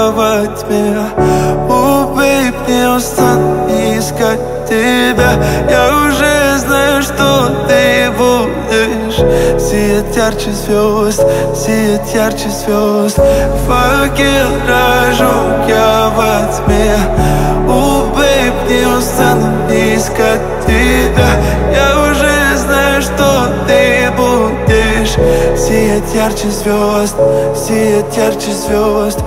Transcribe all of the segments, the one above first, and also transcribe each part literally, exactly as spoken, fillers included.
я во тьме. О, бейб, не устану искать тебя. Я уже знаю, что ты будешь сиять ярче звезд, сиять ярче звезд. Факел зажег я во тьме. О, бейб, не устану искать тебя. Я уже знаю, что ты будешь сиять ярче звезд, сиять ярче звезд.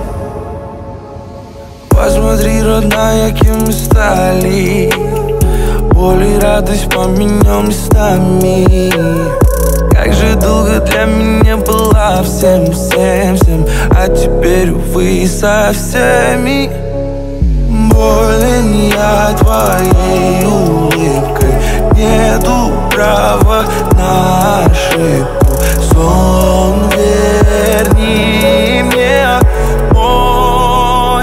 Посмотри, родная, кем мы стали. Боль и радость поменял местами. Как же долго для меня была всем, всем, всем, а теперь, увы, со всеми. Болен я твоей улыбкой, нету права на ошибку. Сон верни мне мой.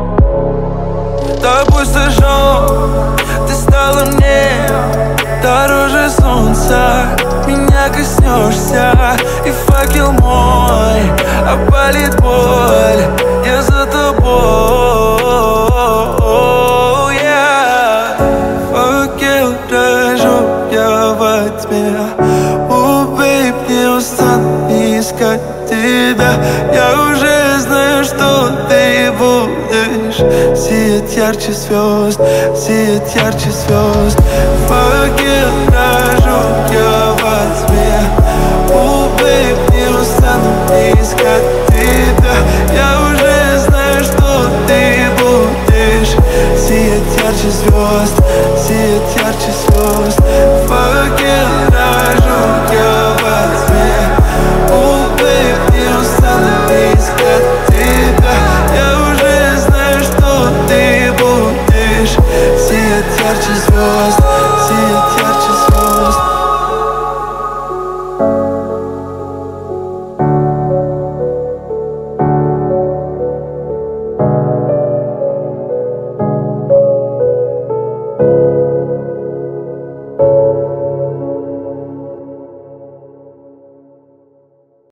Тобой сожжен, ты стала мне дороже солнца. Меня коснешься, и факел мой опалит боль. Я за тобой. Факел зажег я во тьме. О, бейб, не устану искать тебя. Я уже знаю, что ты будешь сиять ярче звезд, сиять ярче звезд. Факел зажег я во тьме. О, бейб, не устану искать тебя. Я уже знаю, что ты будешь сиять ярче звезд, сиять ярче звезд. Факел зажег я во тьме. О, бейб, не устану искать тебя. Я уже знаю, что ты будешь сиять ярче звезд, сиять